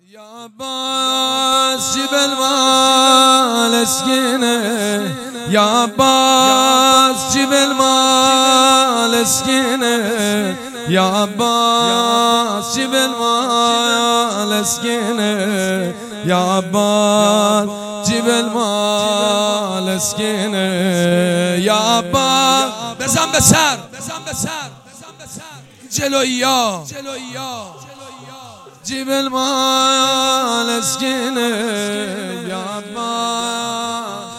يا عباس جيب المال اسكنه، يا عباس جيب المال اسكنه، يا عباس جيب المال اسكنه، يا عباس جيب المال اسكنه، يا عباس بزن بسر جلويا جيب المال اسكنه، يا عباس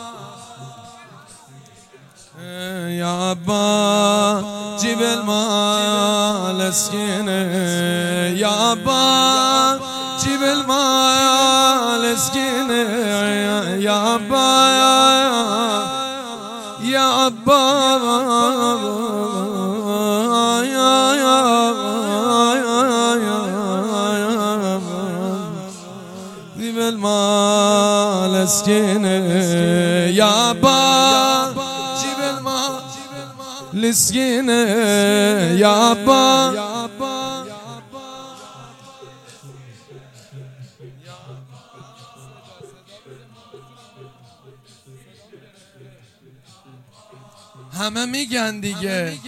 يا عباس جيب المال اسكنه، يا عباس جيب المال اسكنه، يا عباس يا عباس جيب المال اسكنه، يا عباس جيب المال اسكنه، يا عباس همه میگن دیگه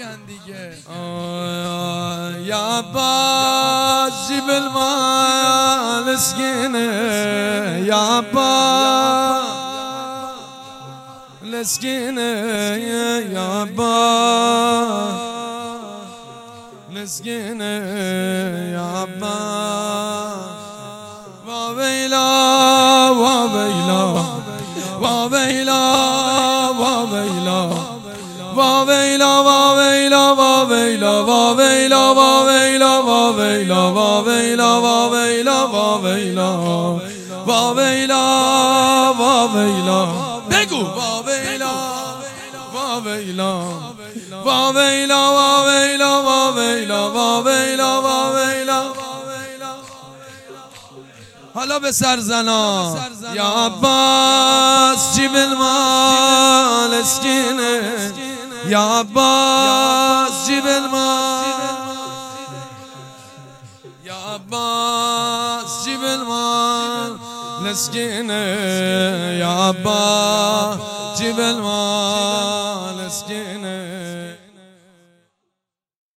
یا عباس جیب المال اسكنه، یا عباس اسكنه، یا عباس اسكنه، یا عباس وويلا وويلا وويلا وويلا وويلا وويلا وويلا وويلا وويلا وويلا وويلا وويلا وويلا وويلا وويلا بگو وويلا وويلا وويلا وويلا وويلا وويلا وويلا حالا به سرزنا یا عباس جیب المال اسكنه، یا عباس جیب المال، یا عباس جیب المال اسكنه، یا عباس جیب المال اسكنه.